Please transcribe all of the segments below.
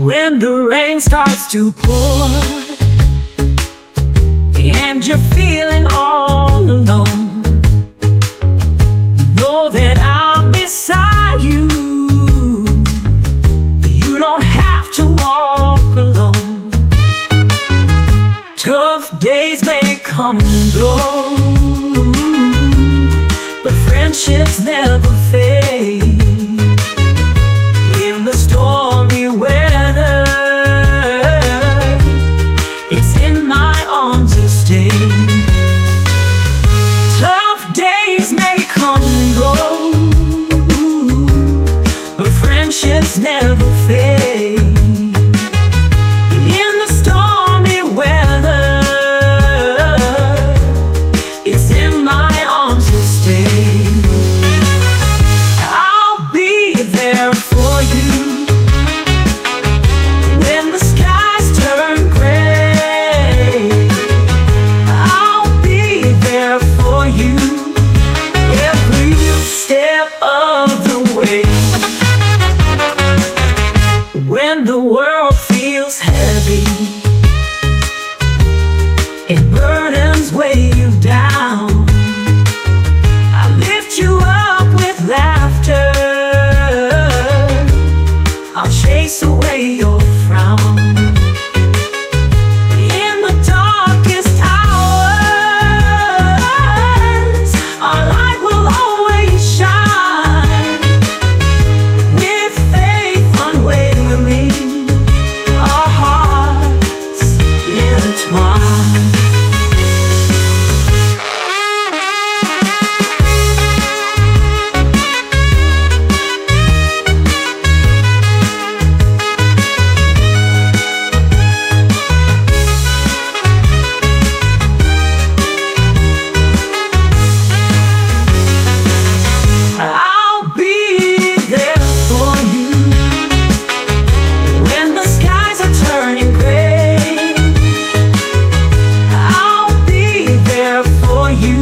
When the rain starts to pour and you're feeling all alone, know that I'm beside you. You don't have to walk alone. Tough days may come and go, but friendships never fade. In the stormy weather, it's in my arms you stay. Tough days may come and go, but friendships never fade. In the stormy weather, it's in my arms you stay. I'll be there for you when the skies turn gray. I'll be there for you every step of the way. When the world feels heavy and burdens weigh you down, I lift you up with laughter. I'll chase away your frown. In the darkest hours, our light will always shine. With faith unwavering, our hearts intertwine. I'll be there for you when the skies are turning gray. I'll be there for you.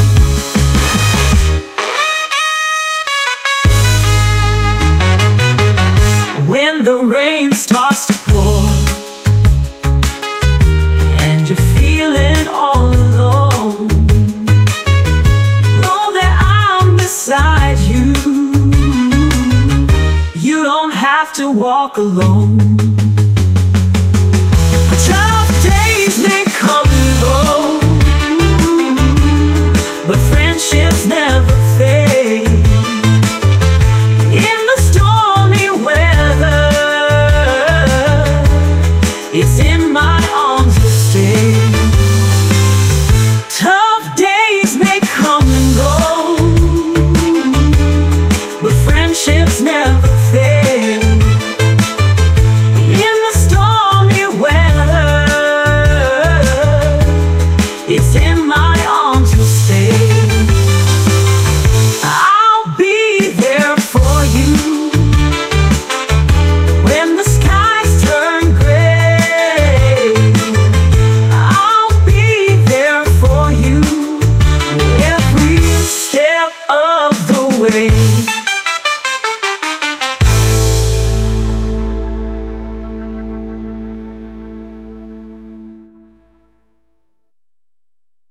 When the rain starts to pour and you're feeling all alone, know that I'm beside you. You don't have to walk alone. Tough days may come and go, but friendships never fade. In the stormy weather, it's in my arms you stay. Tough days may come and go, but friendships never fade. In the stormy weather, it's in